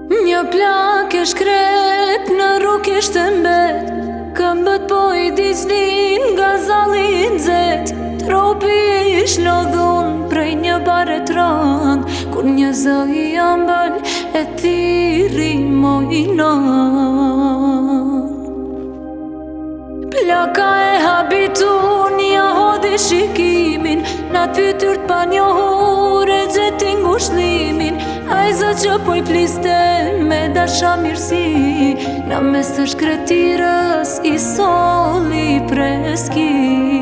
Një plak e shkrep në rrug ishte mbet, këmbët po I dislin nga zalli nxet. Tropi ish lodhun prej një bare tran, kur një zë I ambël e thiri mojnon. Plaka e habitu një hodhi shikimin, nat fytyrt pa njohur e gjeti ngushlimin. Ai zë që po I fliste me dasha mirësi, në mes të shkretirës I solli preski.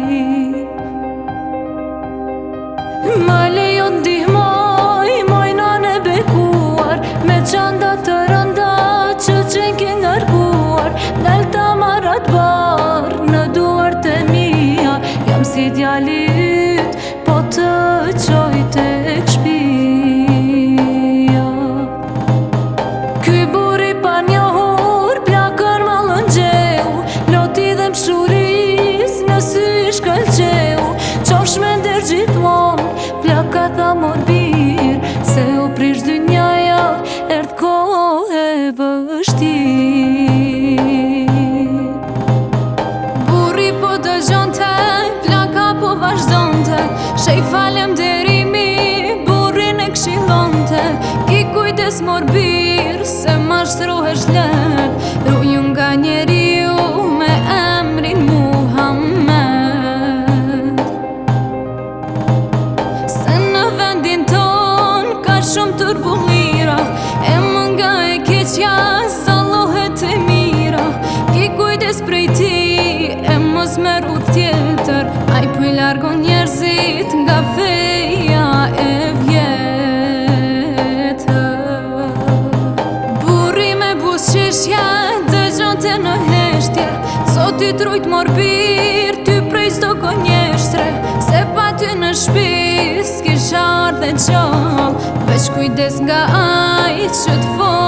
Më lejo ndihmoj, moj nane bekuar, me qanda të rënda që qenke ngarkuar. Dal ta marat bar në duart e mia, jam si djali yt, po të qoj tek shpia. Ky buri pa njohur plakën më lëngjeu, loti dhe mshuris në sy shkëlqeu. Qofsh me nder gjithmon, plaka tha mor bir, se u prish dynjaja, erdh kohë e vështirë. Burri po dëgjonte, plaka po vazhdonte, shej falemderimi, burrin e këshillonte. Ki kujdes mor bir, se mashtrohesh let, ruju nga njeriu me emrin Muhammed. Shumë turbullira, e më nga e keqja, sallohet e mira. Ki kujdes prej ti, e mos me rrugë tjetër, ai po I largon njerëzit nga feja e vjetër. Burri me buzëqeshje, dëgjonte në heshtje, Zoti trujt mor bir, ty prej çdo gënjeshtre. Se pa ty në shtëpi s'kish ardhe gjall, veç kujdes nga ai që t'fol